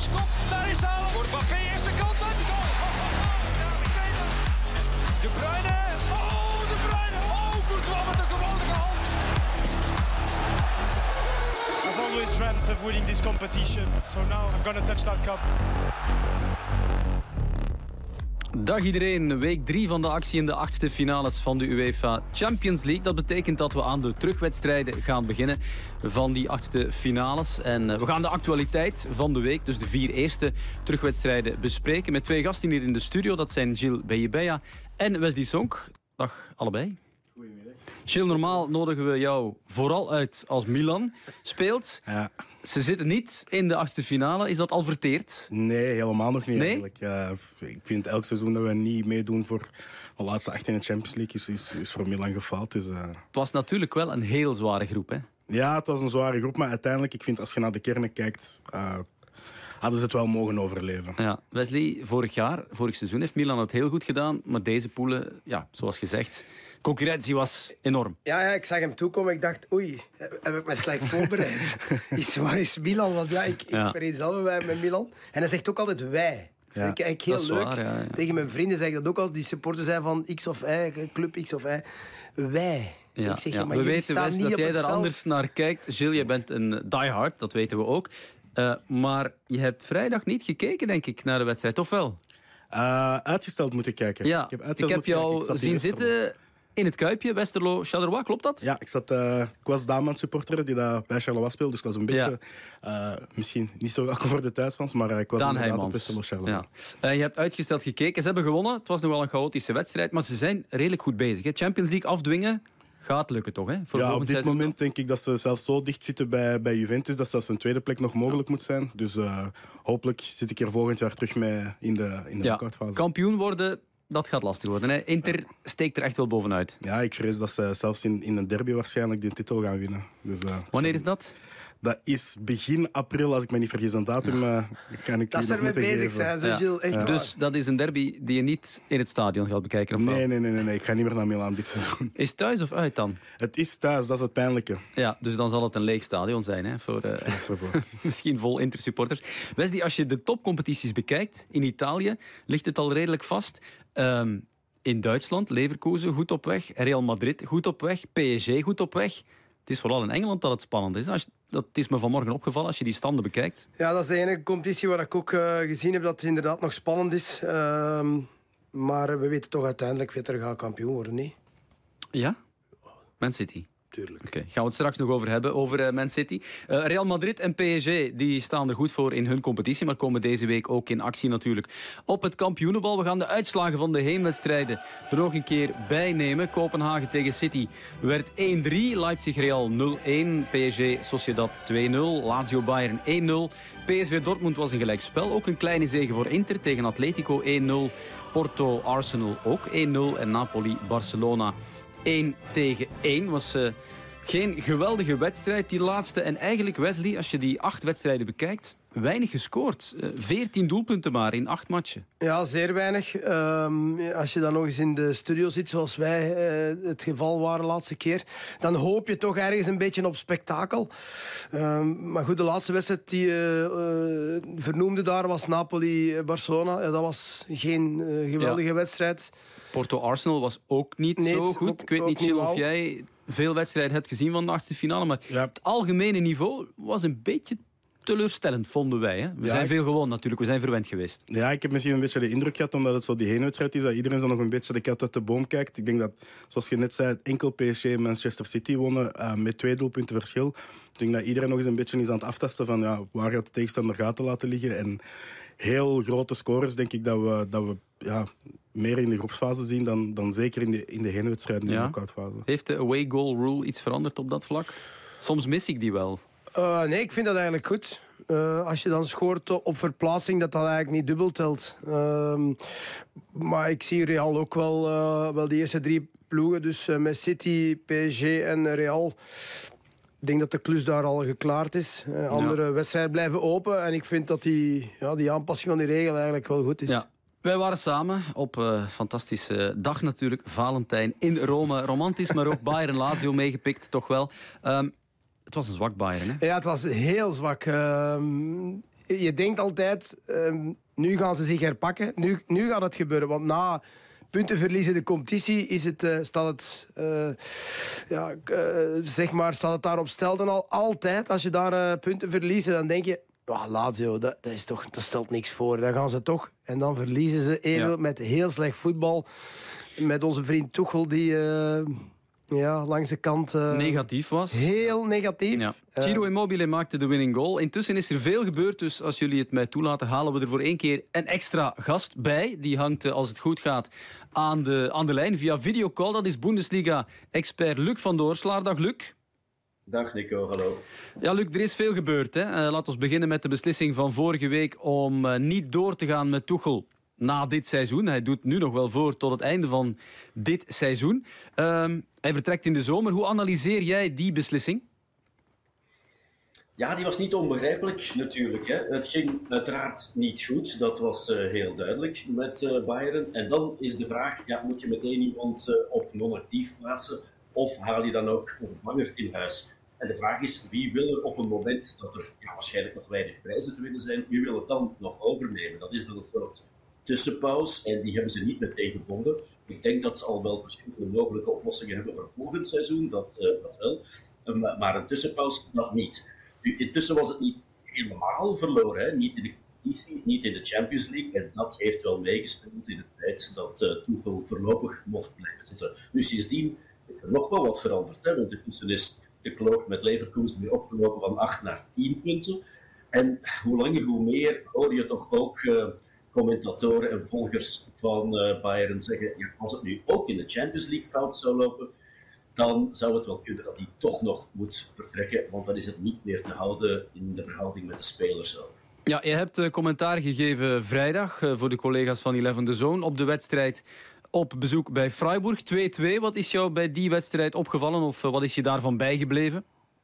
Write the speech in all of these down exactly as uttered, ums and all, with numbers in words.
Kop, daar is Haaland. Voor Mbappé, eerste kans uit de goal. De Bruyne. Oh, De Bruyne. Oh, Courtois met een geweldige hand. I've always dreamt of winning this competition. So now I'm gonna touch that cup. Dag iedereen, week drie van de actie in de achtste finales van de UEFA Champions League. Dat betekent dat we aan de terugwedstrijden gaan beginnen van die achtste finales. En we gaan de actualiteit van de week, dus de vier eerste terugwedstrijden, bespreken met twee gasten hier in de studio. Dat zijn Gilles Beyebeya en Wesley Sonk. Dag allebei. Goedemiddag. Gilles, normaal nodigen we jou vooral uit als Milan speelt. Ja. Ze zitten niet in de achtste finale. Is dat al verteerd? Nee, helemaal nog niet nee? eigenlijk. Uh, ik vind elk seizoen dat we niet meedoen voor de laatste acht in de Champions League is, is, is voor Milan gefaald. Dus, uh... Het was natuurlijk wel een heel zware groep, hè? Ja, het was een zware groep, maar uiteindelijk, ik vind als je naar de kernen kijkt, uh, hadden ze het wel mogen overleven. Ja, Wesley, vorig jaar, vorig seizoen heeft Milan het heel goed gedaan, maar deze poelen, ja, zoals gezegd, concurrentie was enorm. Ja, ja, ik zag hem toekomen. Ik dacht, oei, heb ik me slecht voorbereid? is, waar is Milan? Want ja, ik, ik Ja. vereenzelvig mij met Milan. En hij zegt ook altijd wij. Ja. Vind ik eigenlijk heel Dat is leuk. waar, ja, ja. Tegen mijn vrienden zeg ik dat ook al. Die supporters zijn van X of Y, club X of Y. Wij. Ja, ik zeg, ja. maar We jullie weten, staan Wes, niet dat op jij het daar veld. anders naar kijkt. Gilles, jij bent een diehard, dat weten we ook. Uh, maar je hebt vrijdag niet gekeken, denk ik, naar de wedstrijd, of wel? Uh, uitgesteld moeten kijken. Ja, ik heb, ik heb jou ik zat zien hier zitten in het Kuipje, Westerlo-Charleroi, klopt dat? Ja, ik, zat, uh, ik was Daman supporter die dat bij Charleroi speelde, dus ik was een beetje, uh, misschien niet zo welkom voor de thuisfans, maar uh, ik was Daan inderdaad op Heijmans. Westerlo-Charleroi. Ja. Uh, je hebt uitgesteld gekeken, ze hebben gewonnen. Het was nog wel een chaotische wedstrijd, maar ze zijn redelijk goed bezig. Hè? Champions League afdwingen gaat lukken toch? Hè? Voor Ja, op volgend dit seizoen. moment denk ik dat ze zelfs zo dicht zitten bij, bij Juventus dat zelfs een tweede plek nog mogelijk moet zijn. Dus uh, hopelijk zit ik er volgend jaar terug mee in de, in de Ja, knock-outfase. kampioen worden, dat gaat lastig worden. Hè? Inter steekt er echt wel bovenuit. Ja, ik vrees dat ze zelfs in, in een derby waarschijnlijk de titel gaan winnen. Dus, uh, Wanneer is dat? Dat is begin april, als ik me niet vergis. Een datum uh, ga ik Dat u ze nog ermee moeten bezig geven. zijn, ze Ja. Gilles. Echt waar. Dus dat is een derby die je niet in het stadion gaat bekijken, of wel? Nee, nee, nee, nee, nee, ik ga niet meer naar Milaan dit seizoen. Is thuis of uit dan? Het is thuis, dat is het pijnlijke. Ja, dus dan zal het een leeg stadion zijn, hè, voor uh, Dat is ervoor. misschien vol Inter-supporters. Wesley, als je de topcompetities bekijkt, in Italië ligt het al redelijk vast. Um, in Duitsland, Leverkusen goed op weg, Real Madrid goed op weg, P S G goed op weg. Het is vooral in Engeland dat het spannend is. Als je, dat is me vanmorgen opgevallen als je die standen bekijkt. Ja, dat is de enige competitie waar ik ook uh, gezien heb dat het inderdaad nog spannend is. Uh, maar we weten toch uiteindelijk wie er gaat kampioen worden, niet? Ja? Man City. Tuurlijk. Oké, gaan we het straks nog over hebben, over uh, Man City. Uh, Real Madrid en P S G die staan er goed voor in hun competitie, maar komen deze week ook in actie natuurlijk op het kampioenenbal. We gaan de uitslagen van de heenwedstrijden er nog een keer bij nemen. Kopenhagen tegen City werd één drie, Leipzig-Real nul een, P S G Sociedad twee nul, Lazio-Bayern één nul, P S V Dortmund was een gelijkspel, ook een kleine zege voor Inter tegen Atletico één nul, Porto-Arsenal ook één nul en Napoli-Barcelona één tegen één. Was uh, geen geweldige wedstrijd, die laatste. En eigenlijk, Wesley, als je die acht wedstrijden bekijkt, weinig gescoord. Uh, veertien doelpunten maar in acht matchen. Ja, zeer weinig. Um, als je dan nog eens in de studio zit, zoals wij uh, het geval waren de laatste keer, dan hoop je toch ergens een beetje op spektakel. Um, maar goed, de laatste wedstrijd die je uh, uh, vernoemde daar was Napoli-Barcelona. Ja, dat was geen uh, geweldige Ja. wedstrijd. Porto-Arsenal was ook niet Nee, zo ook- goed. Ik weet ook niet, niet Gilles, of wauw. jij veel wedstrijden hebt gezien van de achtste finale, maar Ja. het algemene niveau was een beetje teleurstellend, vonden wij. Hè? We Ja, zijn ik- veel gewoon natuurlijk, we zijn verwend geweest. Ja, ik heb misschien een beetje de indruk gehad, omdat het zo die heenwedstrijd is, dat iedereen zo nog een beetje de kat uit de boom kijkt. Ik denk dat, zoals je net zei, enkel P S G en Manchester City wonnen uh, met twee doelpunten verschil. Ik denk dat iedereen nog eens een beetje is aan het aftasten van ja, waar gaat de tegenstander gaten laten liggen. En heel grote scores denk ik dat we, dat we ja, meer in de groepsfase zien dan, dan zeker in de, in de heenwedstrijden in Ja. de knock-outfase. Heeft de away goal rule iets veranderd op dat vlak? Soms mis ik die wel. Uh, nee, ik vind dat eigenlijk goed. Uh, als je dan scoort op verplaatsing, dat dat eigenlijk niet dubbel telt. Uh, maar ik zie Real ook wel, uh, wel die eerste drie ploegen. Dus uh, met City, P S G en Real. Ik denk dat de klus daar al geklaard is. Uh, andere Ja. wedstrijden blijven open. En ik vind dat die, ja, die aanpassing van die regel eigenlijk wel goed is. Ja. Wij waren samen op een uh, fantastische dag natuurlijk. Valentijn in Rome. Romantisch, maar ook Bayern Lazio meegepikt, toch wel. Um, het was een zwak Bayern, hè? Ja, het was heel zwak. Uh, je denkt altijd, um, nu gaan ze zich herpakken. Nu, nu gaat het gebeuren, want na punten verliezen de competitie is het, uh, staat het, uh, ja, uh, zeg maar, staat het daar op stelden al altijd. Als je daar uh, punten verliezen, dan denk je, oh, Lazio, dat, dat, is toch, dat stelt niks voor. Dan gaan ze toch. En dan verliezen ze één nul ja. met heel slecht voetbal. Met onze vriend Tuchel die uh, ja, langs de kant... Uh, negatief was. Heel negatief. Ja. Ciro Immobile maakte de winning goal. Intussen is er veel gebeurd, dus als jullie het mij toelaten, halen we er voor één keer een extra gast bij. Die hangt, als het goed gaat, aan de, aan de lijn via videocall. Dat is Bundesliga-expert Luc van Doorslaar. Dag Luc. Dag Nico, hallo. Ja, Luc, er is veel gebeurd. Hè? Uh, laten we beginnen met de beslissing van vorige week om uh, niet door te gaan met Tuchel na dit seizoen. Hij doet nu nog wel voor tot het einde van dit seizoen. Uh, hij vertrekt in de zomer. Hoe analyseer jij die beslissing? Ja, die was niet onbegrijpelijk natuurlijk. Hè. Het ging uiteraard niet goed, dat was uh, heel duidelijk met uh, Bayern. En dan is de vraag, ja, moet je meteen iemand uh, op non-actief plaatsen of haal je dan ook een vervanger in huis? En de vraag is, wie wil er op een moment dat er ja, waarschijnlijk nog weinig prijzen te winnen zijn, wie wil het dan nog overnemen? Dat is dan een soort tussenpauze en die hebben ze niet meteen gevonden. Ik denk dat ze al wel verschillende mogelijke oplossingen hebben voor volgend seizoen, dat, uh, dat wel. Uh, maar een tussenpauze, dat niet. Nu, intussen was het niet helemaal verloren, hè? Niet in de competitie, niet in de Champions League. En dat heeft wel meegespeeld in het feit dat uh, Tuchel voorlopig mocht blijven zitten. Nu, sindsdien is er nog wel wat veranderd. Hè? Want intussen is de kloof met Leverkusen weer opgelopen van acht naar tien punten. En hoe langer, hoe meer hoor je toch ook uh, commentatoren en volgers van uh, Bayern zeggen, ja, als het nu ook in de Champions League fout zou lopen, dan zou het wel kunnen dat hij toch nog moet vertrekken, want dan is het niet meer te houden in de verhouding met de spelers ook. Ja, je hebt uh, commentaar gegeven vrijdag uh, voor de collega's van Eleven The Zone op de wedstrijd op bezoek bij Freiburg. twee-twee. Wat is jou bij die wedstrijd opgevallen of uh, wat is je daarvan bijgebleven?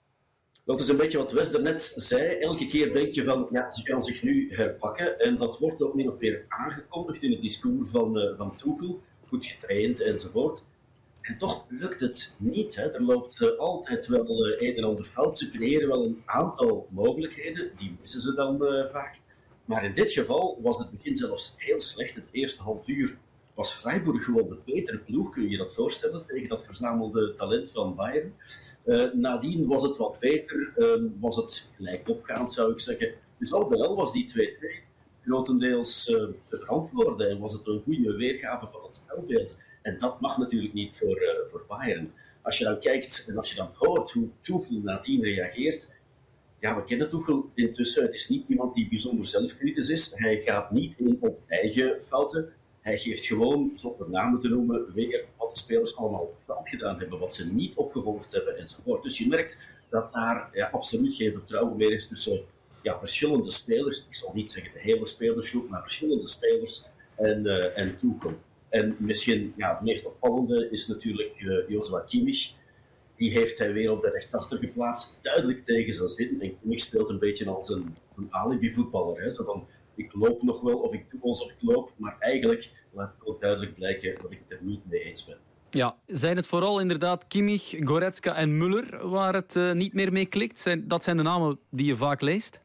Dat is een beetje wat Wes net zei. Elke keer denk je van, ja, ze gaan zich nu herpakken. En dat wordt ook min of meer aangekondigd in het discours van, uh, van Tuchel. Goed getraind enzovoort. En toch lukt het niet. Hè. Er loopt uh, altijd wel uh, een en ander fout. Ze creëren wel een aantal mogelijkheden. Die missen ze dan uh, vaak. Maar in dit geval was het begin zelfs heel slecht. Het eerste half uur was Freiburg gewoon de betere ploeg. Kun je je dat voorstellen? Tegen dat verzamelde talent van Bayern. Uh, nadien was het wat beter. Uh, was het gelijk opgaand, zou ik zeggen. Dus al bij al was die twee-twee grotendeels uh, te verantwoorden. En was het een goede weergave van het spelbeeld. En dat mag natuurlijk niet voor, uh, voor Bayern. Als je dan kijkt en als je dan hoort hoe Tuchel nadien reageert. Ja, we kennen Tuchel intussen. Het is niet iemand die bijzonder zelfkritisch is. Hij gaat niet in op eigen fouten. Hij geeft gewoon, zonder namen te noemen, weer wat de spelers allemaal fout gedaan hebben, wat ze niet opgevolgd hebben enzovoort. Dus je merkt dat daar ja, absoluut geen vertrouwen meer is tussen ja, verschillende spelers. Ik zal niet zeggen de hele spelersgroep, maar verschillende spelers en, uh, en Tuchel. En misschien ja, het meest opvallende is natuurlijk uh, Joshua Kimmich. Die heeft hij weer op de rechtsachter geplaatst, duidelijk tegen zijn zin. En Kimmich speelt een beetje als een, een alibi-voetballer. Hè? Zo van, ik loop nog wel, of ik doe alsof ik loop, maar eigenlijk laat ik ook duidelijk blijken dat ik het er niet mee eens ben. Ja, zijn het vooral inderdaad Kimmich, Goretzka en Müller waar het uh, niet meer mee klikt? Zijn, dat zijn de namen die je vaak leest?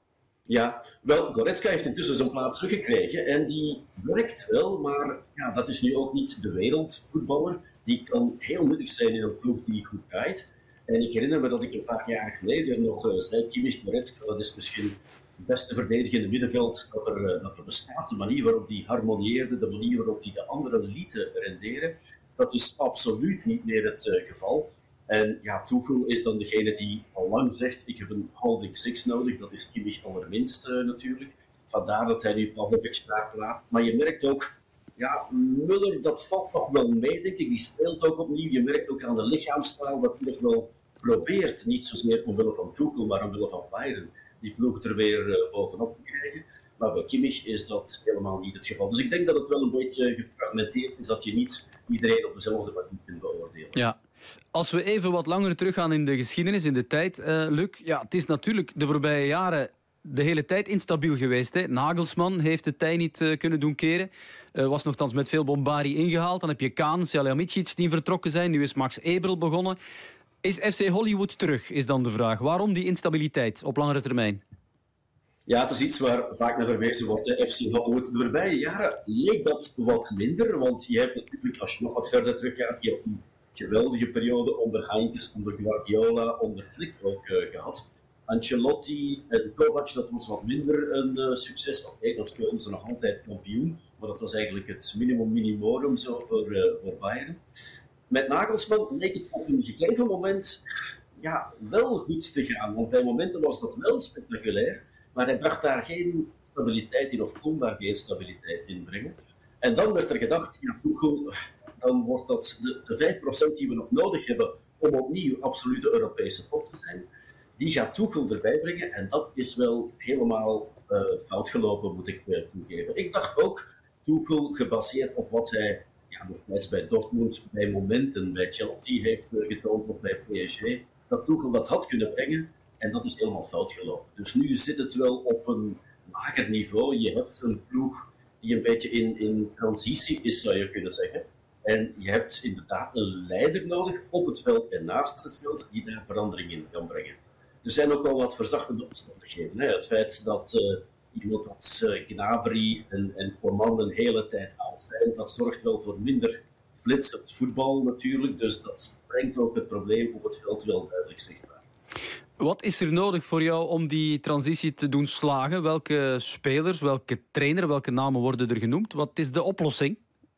Ja, wel, Goretzka heeft intussen zijn plaats teruggekregen en die werkt wel, maar ja, dat is nu ook niet de wereldvoetballer. Die kan heel nuttig zijn in een ploeg die goed draait. En ik herinner me dat ik een paar jaar geleden nog uh, zei, Kimmich, Goretzka, dat is misschien het beste verdedigende middenveld dat er, uh, dat er bestaat. De manier waarop die harmonieerde, de manier waarop die de anderen lieten renderen, dat is absoluut niet meer het uh, geval. En ja, Tuchel is dan degene die al lang zegt, ik heb een holding six nodig, dat is Kimmich allerminst uh, natuurlijk. Vandaar dat hij nu Pavlovic spraak laat. Maar je merkt ook, ja, Müller, dat valt nog wel mee, denk ik. Die speelt ook opnieuw. Je merkt ook aan de lichaamstaal dat hij nog wel probeert, niet zozeer omwille van Tuchel, maar omwille van Bayern, die ploeg er weer uh, bovenop te krijgen. Maar bij Kimmich is dat helemaal niet het geval. Dus ik denk dat het wel een beetje gefragmenteerd is, dat je niet iedereen op dezelfde manier kunt beoordelen. Ja. Als we even wat langer teruggaan in de geschiedenis, in de tijd, uh, Luc. Ja, het is natuurlijk de voorbije jaren de hele tijd instabiel geweest. Hè? Nagelsman heeft de tij niet uh, kunnen doen keren. Uh, was nogthans met veel bombarie ingehaald. Dan heb je Kaan, Salihamidzic die vertrokken zijn. Nu is Max Eberl begonnen. Is F C Hollywood terug, is dan de vraag. Waarom die instabiliteit op langere termijn? Ja, het is iets waar vaak naar verwezen wordt. De F C Hollywood. De voorbije jaren leek dat wat minder, want je hebt natuurlijk, als je nog wat verder teruggaat, je hebt een geweldige periode onder Heinkes, onder Guardiola, onder Flick ook uh, gehad. Ancelotti en Kovac, dat was wat minder een uh, succes. Oké, okay, dan speelden ze nog altijd kampioen, maar dat was eigenlijk het minimum minimorum zo voor, uh, voor Bayern. Met Nagelsman leek het op een gegeven moment ja, wel goed te gaan, want bij momenten was dat wel spectaculair. Maar hij bracht daar geen stabiliteit in, of kon daar geen stabiliteit in brengen. En dan werd er gedacht, ja, Tuchel, dan wordt dat de, de vijf procent die we nog nodig hebben om opnieuw absolute Europese top te zijn, die gaat Tuchel erbij brengen. En dat is wel helemaal uh, fout gelopen, moet ik uh, toegeven. Ik dacht ook, Tuchel, gebaseerd op wat hij ja, nog bij Dortmund, bij momenten, bij Chelsea heeft uh, getoond, of bij P S G, dat Tuchel dat had kunnen brengen. En dat is helemaal fout gelopen. Dus nu zit het wel op een lager niveau. Je hebt een ploeg die een beetje in, in transitie is, zou je kunnen zeggen. En je hebt inderdaad een leider nodig op het veld en naast het veld die daar verandering in kan brengen. Er zijn ook wel wat verzachtende omstandigheden. Hè. Het feit dat uh, iemand als uh, Gnabry en, en Coman een hele tijd oud zijn, dat zorgt wel voor minder flits op het voetbal natuurlijk. Dus dat brengt ook het probleem op het veld wel duidelijk zichtbaar. Wat is er nodig voor jou om die transitie te doen slagen? Welke spelers, welke trainer, welke namen worden er genoemd? Wat is de oplossing?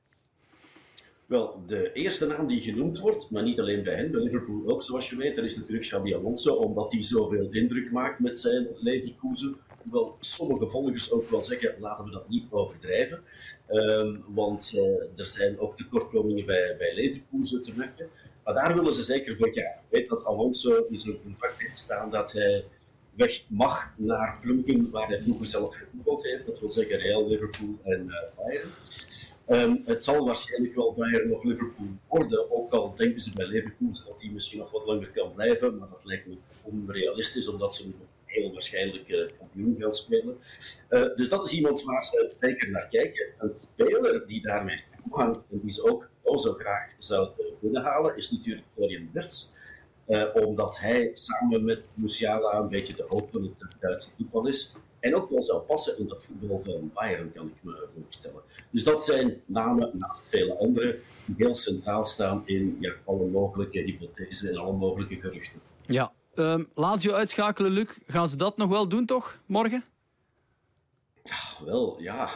Wel, de eerste naam die genoemd wordt, maar niet alleen bij hen, bij Liverpool ook, zoals je weet, dat is natuurlijk Xabi Alonso, omdat hij zoveel indruk maakt met zijn Leverkusen. Hoewel sommige volgers ook wel zeggen, laten we dat niet overdrijven. Um, want uh, er zijn ook tekortkomingen bij, bij Leverkusen te merken. Maar daar willen ze zeker voor gaan. Ik weet dat Alonso in zijn contract heeft staan dat hij weg mag naar ploegen waar hij vroeger zelf gevoetbald heeft. Dat wil zeggen Real, Liverpool en uh, Bayern. Um, het zal waarschijnlijk wel Bayern of Liverpool worden, ook al denken ze bij Leverkusen dat hij misschien nog wat langer kan blijven, maar dat lijkt me onrealistisch, omdat ze nog heel waarschijnlijk uh, kampioen gaan spelen. Uh, dus dat is iemand waar ze zeker naar kijken. Een speler die daarmee toehangt en die ze ook oh, zo graag zou binnenhalen, is natuurlijk Florian Wirtz. Uh, omdat hij samen met Musiala een beetje de hoofd van het Duitse voetbal is. En ook wel zou passen in dat voetbal van Bayern, kan ik me voorstellen. Dus dat zijn namen naast vele andere die heel centraal staan in ja, alle mogelijke hypothesen en alle mogelijke geruchten. Ja, um, Lazio uitschakelen, Luc. Gaan ze dat nog wel doen, toch, morgen? Ja, wel, ja.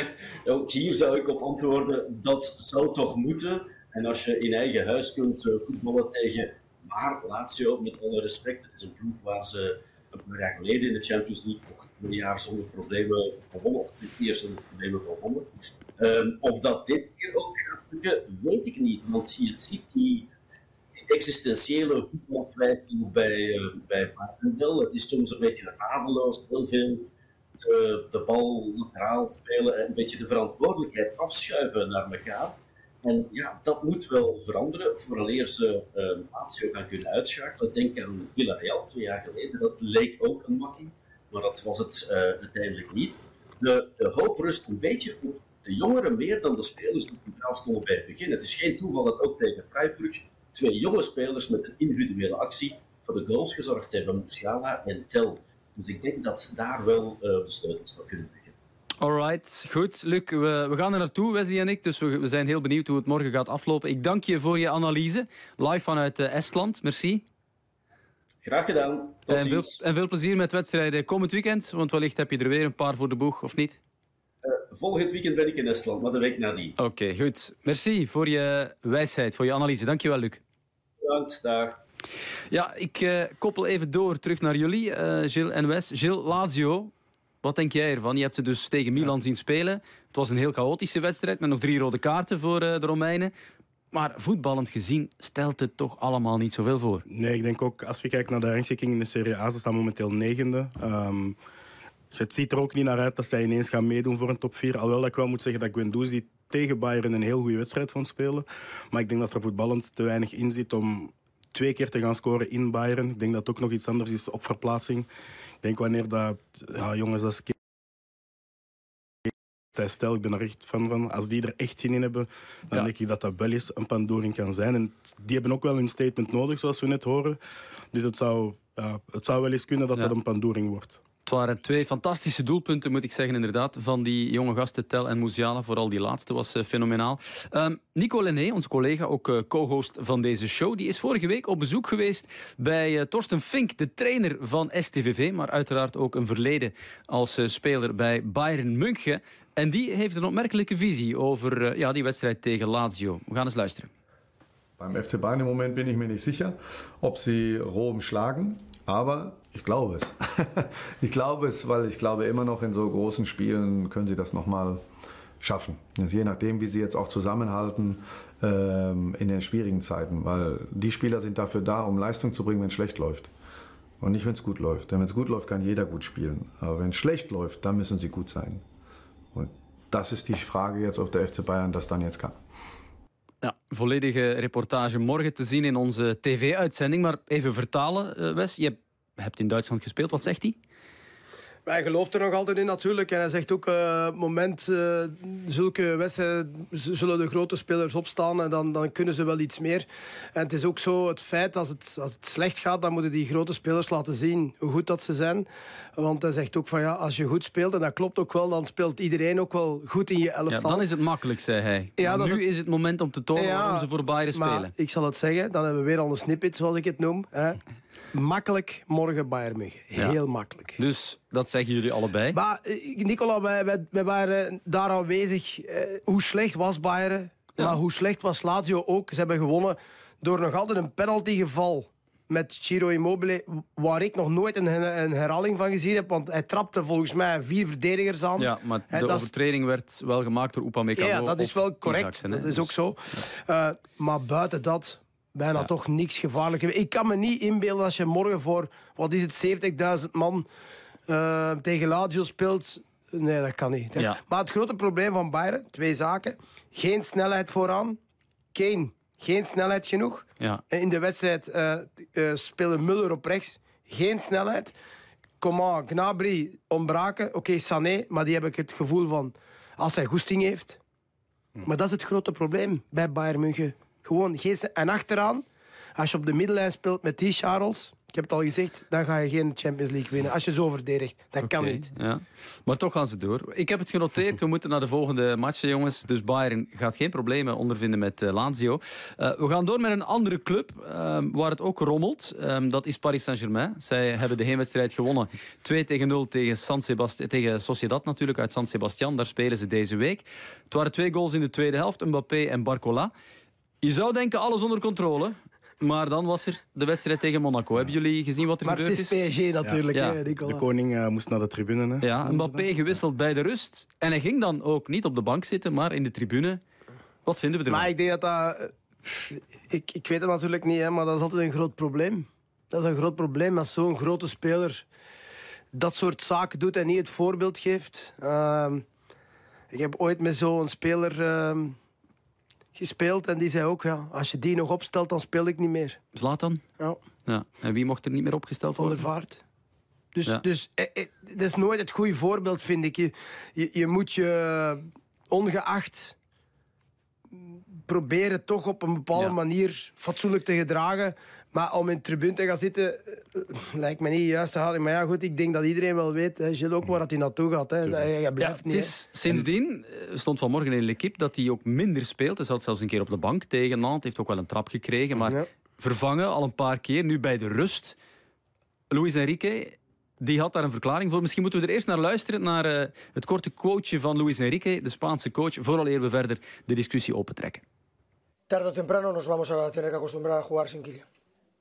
Ook hier zou ik op antwoorden, dat zou toch moeten. En als je in eigen huis kunt uh, voetballen tegen maar Lazio, met alle respect, het is een ploeg waar ze een paar jaar geleden in de Champions League nog twee jaar zonder problemen gewonnen, of twee keer zonder problemen gewonnen. Um, of dat dit keer ook gaat lukken, weet ik niet. Want je ziet die existentiële voetbaltwijfel bij, uh, bij Barneveld. Het is soms een beetje radeloos, heel veel de, de bal lateraal spelen en een beetje de verantwoordelijkheid afschuiven naar elkaar. En ja, dat moet wel veranderen vooraleer ze uh, Lazio gaan kunnen uitschakelen. Denk aan Villarreal twee jaar geleden. Dat leek ook een makkie, maar dat was het uh, uiteindelijk niet. De, de hoop rust een beetje op de jongeren meer dan de spelers die centraal stonden bij het begin. Het is geen toeval dat ook tegen Freiburg twee jonge spelers met een individuele actie voor de goals gezorgd hebben. Musiala en Tel. Dus ik denk dat daar wel uh, de sleutels zou kunnen liggen. Alright, goed. Luc, we, we gaan er naartoe, Wesley en ik. Dus we, we zijn heel benieuwd hoe het morgen gaat aflopen. Ik dank je voor je analyse. Live vanuit uh, Estland. Merci. Graag gedaan. Tot en ziens. Veel, en veel plezier met wedstrijden komend weekend. Want wellicht heb je er weer een paar voor de boeg, of niet? Uh, volgend weekend ben ik in Estland, maar de week nadien. Oké, okay, goed. Merci voor je wijsheid, voor je analyse. Dank je wel, Luc. Bedankt, dag. Ja, ik uh, koppel even door terug naar jullie, uh, Gilles en Wes. Gilles, Lazio, wat denk jij ervan? Je hebt ze dus tegen Milan ja. zien spelen. Het was een heel chaotische wedstrijd met nog drie rode kaarten voor uh, de Romeinen. Maar voetballend gezien stelt het toch allemaal niet zoveel voor. Nee, ik denk ook, als je kijkt naar de rangschikking in de Serie A, ze staan momenteel negende. Um, het ziet er ook niet naar uit dat zij ineens gaan meedoen voor een top vier. Alhoewel ik wel moet zeggen dat Guendouzi tegen Bayern een heel goede wedstrijd vond spelen. Maar ik denk dat er voetballend te weinig in zit om twee keer te gaan scoren in Bayern. Ik denk dat het ook nog iets anders is op verplaatsing. Ik denk wanneer dat... Ja, jongens, dat is... Stel, ik ben er echt fan van. Als die er echt zin in hebben, dan ja. denk ik dat dat wel eens een pandoring kan zijn. En die hebben ook wel een statement nodig, zoals we net horen. Dus het zou, ja, het zou wel eens kunnen dat ja. dat een pandoring wordt. Het waren twee fantastische doelpunten, moet ik zeggen, inderdaad, van die jonge gasten Tel en Musiala. Vooral die laatste was uh, fenomenaal. Um, Nico Lenné, onze collega, ook uh, co-host van deze show, die is vorige week op bezoek geweest bij uh, Torsten Fink, de trainer van S T V V, maar uiteraard ook een verleden als uh, speler bij Bayern München. En die heeft een opmerkelijke visie over uh, ja, die wedstrijd tegen Lazio. We gaan eens luisteren. Beim F C Bayern im Moment bin ich mir nicht sicher, ob sie Rom schlagen, aber ich glaube es. Ich glaube es, weil ich glaube immer noch in so großen Spielen können sie das nochmal schaffen. Also je nachdem, wie sie jetzt auch zusammenhalten ähm, in den schwierigen Zeiten, weil die Spieler sind dafür da, um Leistung zu bringen, wenn es schlecht läuft. Und nicht, wenn es gut läuft. Denn wenn es gut läuft, kann jeder gut spielen. Aber wenn es schlecht läuft, dann müssen sie gut sein. Und das ist die Frage jetzt, ob der F C Bayern das dann jetzt kann. Ja, volledige reportage morgen te zien in onze tv-uitzending. Maar even vertalen, Wes. Je hebt in Duitsland gespeeld. Wat zegt hij? Hij gelooft er nog altijd in natuurlijk. En hij zegt ook, uh, op het moment uh, zulke wedstrijden zullen de grote spelers opstaan en dan, dan kunnen ze wel iets meer. En het is ook zo het feit, als het, als het slecht gaat, dan moeten die grote spelers laten zien hoe goed dat ze zijn. Want hij zegt ook van ja, als je goed speelt, en dat klopt ook wel, dan speelt iedereen ook wel goed in je elftal. Ja, dan is het makkelijk, zei hij. Ja, nu is het... is het moment om te tonen ja, waarom ze voor Bayern spelen. Maar ik zal het zeggen, dan hebben we weer al een snippet, zoals ik het noem. Hè. Makkelijk morgen Bayern München. Heel ja. makkelijk. Dus dat zeggen jullie allebei. Maar Nicola, wij, wij, wij waren daar aanwezig. Uh, hoe slecht was Bayern? Ja. Maar hoe slecht was Lazio ook? Ze hebben gewonnen door nog altijd een penaltygeval met Ciro Immobile, waar ik nog nooit een, een herhaling van gezien heb. Want hij trapte volgens mij vier verdedigers aan. Ja, maar de en overtreding is... werd wel gemaakt door Upamecano. Ja, dat is wel correct. Isaacsen, dat is dus... ook zo. Uh, maar buiten dat... Bijna ja. toch niks gevaarlijk. Ik kan me niet inbeelden als je morgen voor, wat is het, zeventigduizend man uh, tegen Lazio speelt. Nee, dat kan niet. Ja. Maar het grote probleem van Bayern, twee zaken. Geen snelheid vooraan. Kane, geen snelheid genoeg. Ja. In de wedstrijd uh, uh, speelde Müller op rechts. Geen snelheid. Coman, Gnabry, ontbraken. Oké, okay, Sané, maar die heb ik het gevoel van, als hij goesting heeft. Hm. Maar dat is het grote probleem bij Bayern München. Gewoon geest. En achteraan, als je op de middenlijn speelt met die Charles, ik heb het al gezegd, dan ga je geen Champions League winnen. Als je zo verdedigt, dat okay, kan niet. Ja. Maar toch gaan ze door. Ik heb het genoteerd, we moeten naar de volgende matchen, jongens. Dus Bayern gaat geen problemen ondervinden met uh, Lazio. Uh, we gaan door met een andere club, uh, waar het ook rommelt. Um, dat is Paris Saint-Germain. Zij hebben de heenwedstrijd gewonnen. twee tegen nul tegen, San Sebast- tegen Sociedad natuurlijk, uit San Sebastian. Daar spelen ze deze week. Het waren twee goals in de tweede helft, Mbappé en Barcola. Je zou denken, alles onder controle. Maar dan was er de wedstrijd tegen Monaco. Hebben jullie gezien wat er maar gebeurd is? Maar het is P S G natuurlijk. Ja. Hè, de koning uh, moest naar de tribune. Hè. Ja, Mbappé gewisseld bij de rust. En hij ging dan ook niet op de bank zitten, maar in de tribune. Wat vinden we ervan? Maar ik denk dat dat... Ik, ik weet het natuurlijk niet, hè, maar dat is altijd een groot probleem. Dat is een groot probleem als zo'n grote speler dat soort zaken doet en niet het voorbeeld geeft. Uh, ik heb ooit met zo'n speler... Uh, gespeeld en die zei ook, ja, als je die nog opstelt, dan speel ik niet meer. Zlatan? Ja. Ja. En wie mocht er niet meer opgesteld worden? Van der Vaart. Dus, ja. dus eh, eh, dat is nooit het goede voorbeeld, vind ik. Je, je, je moet je ongeacht proberen toch op een bepaalde ja. manier fatsoenlijk te gedragen. Maar om in de tribune te gaan zitten, uh, lijkt me niet juist te halen. Maar ja, goed, ik denk dat iedereen wel weet, hè, Gilles, ook waar dat hij naartoe gaat. Hè. Dat, je blijft ja, niet. Het is, sindsdien stond vanmorgen in L'Équipe dat hij ook minder speelt. Hij zat zelfs een keer op de bank tegen Nantes. Heeft ook wel een trap gekregen, maar ja. vervangen al een paar keer. Nu bij de rust. Luis Enrique, die had daar een verklaring voor. Misschien moeten we er eerst naar luisteren, naar uh, het korte quoteje van Luis Enrique, de Spaanse coach, vooraleer we verder de discussie opentrekken. Tarde o temprano nos vamos a tener que acostumbrar a jugar sin Kylian.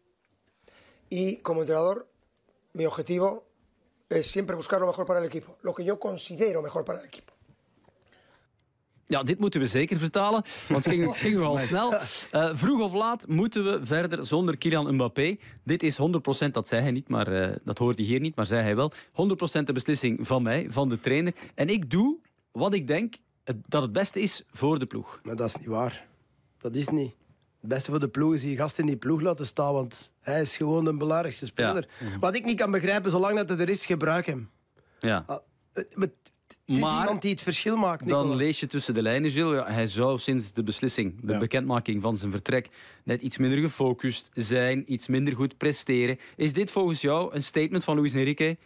Y como entrenador, mi objetivo es siempre buscar lo mejor para el equipo. Lo que yo considero mejor para el equipo. Ja, dit moeten we zeker vertalen, want het ging, ging wel snel. Uh, vroeg of laat moeten we verder zonder Kylian Mbappé. Dit is honderd procent, dat zei hij niet, maar uh, dat hoort hij hier niet, maar zei hij wel. honderd procent de beslissing van mij, van de trainer. En ik doe wat ik denk dat het beste is voor de ploeg. Maar dat is niet waar. Dat is niet. Het beste voor de ploeg is die gast in die ploeg laten staan, want hij is gewoon de belangrijkste speler. Ja. Mm-hmm. Wat ik niet kan begrijpen, zolang dat het er is, gebruik hem. Ja. Uh, het, het is maar iemand die het verschil maakt. Dan Nicola. lees je tussen de lijnen, Gilles. Ja, hij zou sinds de beslissing, de ja. bekendmaking van zijn vertrek, net iets minder gefocust zijn, iets minder goed presteren. Is dit volgens jou een statement van Luis Enrique?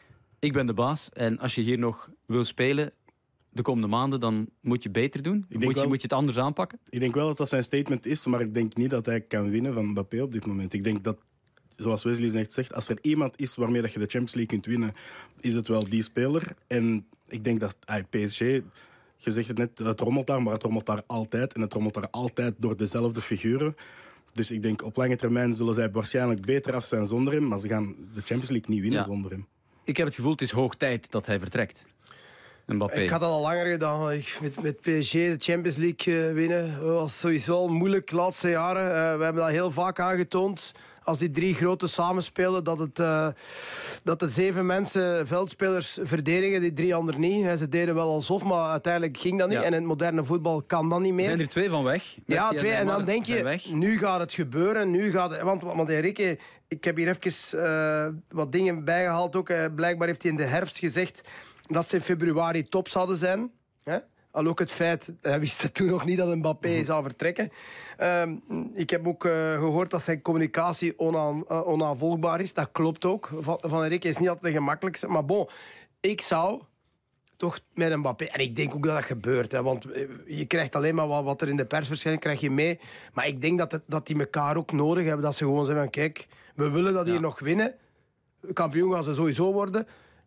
ik ben de baas en als je hier nog wil spelen de komende maanden, dan moet je beter doen. Moet je, wel, moet je het anders aanpakken? Ik denk wel dat dat zijn statement is, maar ik denk niet dat hij kan winnen van Mbappé op dit moment. Ik denk dat, zoals Wesley net zegt, als er iemand is waarmee dat je de Champions League kunt winnen, is het wel die speler. En ik denk dat ah, P S G, je zegt het net, het rommelt daar, maar het rommelt daar altijd. En het rommelt daar altijd door dezelfde figuren. Dus ik denk op lange termijn zullen zij waarschijnlijk beter af zijn zonder hem, maar ze gaan de Champions League niet winnen ja. zonder hem. Ik heb het gevoel, het is hoog tijd dat hij vertrekt. Mbappé. Ik had dat al langer gedaan. Ik, met, met P S G de Champions League uh, winnen dat was sowieso moeilijk de laatste jaren. Uh, we hebben dat heel vaak aangetoond. Als die drie grote samenspelen, dat, het, uh, dat de zeven mensen veldspelers verdedigen, die drie anderen niet. En ze deden wel alsof, maar uiteindelijk ging dat niet. Ja. En in het moderne voetbal kan dat niet meer. Er zijn er twee van weg. Ja, twee. En dan denk je, nu gaat het gebeuren. Nu gaat het, want, want Enrique, ik heb hier even uh, wat dingen bijgehaald. Ook, uh, blijkbaar heeft hij in de herfst gezegd dat ze in februari top zouden zijn. Hè? Al ook het feit, hij wist het toen nog niet dat Mbappé mm-hmm. zou vertrekken. Uh, ik heb ook uh, gehoord dat zijn communicatie onaan, uh, onaanvolgbaar is. Dat klopt ook. Van, van Enrique is niet altijd de gemakkelijkste. Maar bon, ik zou toch met Mbappé... En ik denk ook dat dat gebeurt. Hè, want je krijgt alleen maar wat, wat er in de pers verschijnt, krijg je mee. Maar ik denk dat, het, dat die elkaar ook nodig hebben. Dat ze gewoon zeggen van, kijk, we willen dat hier ja. nog winnen. Kampioen gaan ze sowieso worden.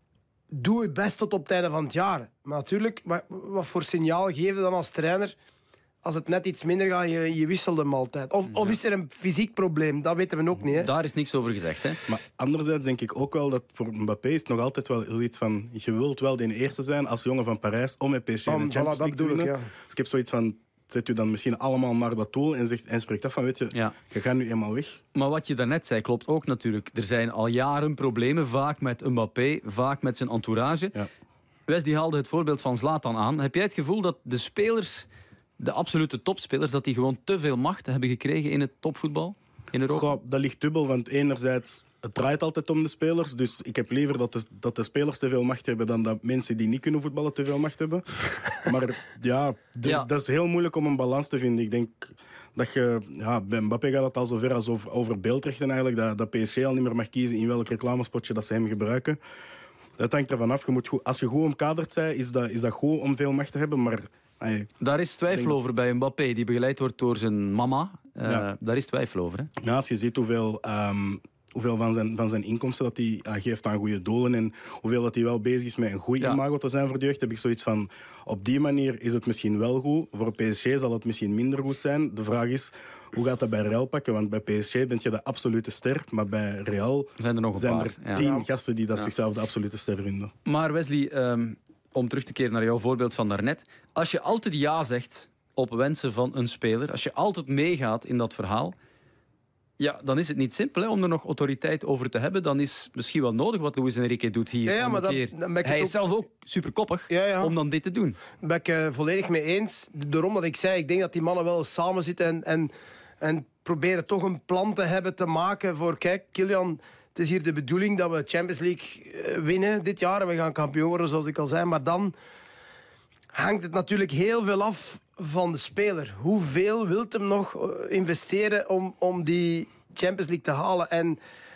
Doe het best tot op het einde van het jaar. Maar natuurlijk, wat, wat voor signaal geef je dan als trainer als het net iets minder gaat, je, je wisselt hem altijd? Of, ja. of is er een fysiek probleem? Dat weten we ook niet. Hè? Daar is niks over gezegd. Hè? Maar anderzijds denk ik ook wel dat voor Mbappé is het nog altijd wel zoiets van... Je wilt wel de eerste zijn als jongen van Parijs om met P S G in de Champions League te winnen. Ja. Dus ik heb zoiets van... Zet u dan misschien allemaal naar dat doel en, zegt, en spreekt af van, weet je, ja. je gaat nu eenmaal weg. Maar wat je daarnet zei, klopt ook natuurlijk. Er zijn al jaren problemen, vaak met Mbappé, vaak met zijn entourage. Ja. Wes die haalde het voorbeeld van Zlatan aan. Heb jij het gevoel dat de spelers, de absolute topspelers, dat die gewoon te veel macht hebben gekregen in het topvoetbal in Europa? Goh, dat ligt dubbel, want enerzijds... Het draait altijd om de spelers, dus ik heb liever dat de, dat de spelers te veel macht hebben dan dat mensen die niet kunnen voetballen te veel macht hebben. Maar ja, de, ja, dat is heel moeilijk om een balans te vinden. Ik denk dat je... Ja, bij Mbappé gaat het al zover als over, over beeldrechten eigenlijk, dat, dat P S G al niet meer mag kiezen in welk reclamespotje dat ze hem gebruiken. Dat hangt ervan af. Je moet goed, als je goed omkaderd bent, is dat, is dat goed om veel macht te hebben, maar... Ay, daar is twijfel denk... over bij Mbappé, die begeleid wordt door zijn mama. Uh, ja. Daar is twijfel over. Hè? Ja, als je ziet hoeveel... Um, hoeveel van zijn, van zijn inkomsten dat hij uh, geeft aan goede doelen en hoeveel dat hij wel bezig is met een goed ja. imago te zijn voor de jeugd, heb ik zoiets van, op die manier is het misschien wel goed. Voor P S G zal het misschien minder goed zijn. De vraag is, hoe gaat dat bij Real pakken? Want bij P S G ben je de absolute ster, maar bij Real zijn er nog een zijn paar. er ja. tien ja. gasten die dat ja. zichzelf de absolute ster vinden. Maar Wesley, um, om terug te keren naar jouw voorbeeld van daarnet, als je altijd ja zegt op wensen van een speler, als je altijd meegaat in dat verhaal, ja, dan is het niet simpel hè, om er nog autoriteit over te hebben. Dan is misschien wel nodig wat Luis Enrique doet hier. Ja, ja, maar dat, dan ben ik Hij is ook... zelf ook superkoppig ja, ja. om dan dit te doen. Daar ben ik uh, volledig mee eens. Daarom dat ik zei, ik denk dat die mannen wel samen zitten en, en, en proberen toch een plan te hebben te maken voor, kijk, Kylian, het is hier de bedoeling dat we Champions League uh, winnen dit jaar en we gaan kampioen worden, zoals ik al zei. Maar dan hangt het natuurlijk heel veel af van de speler. Hoeveel wilt hem nog investeren om, om die Champions League te halen? En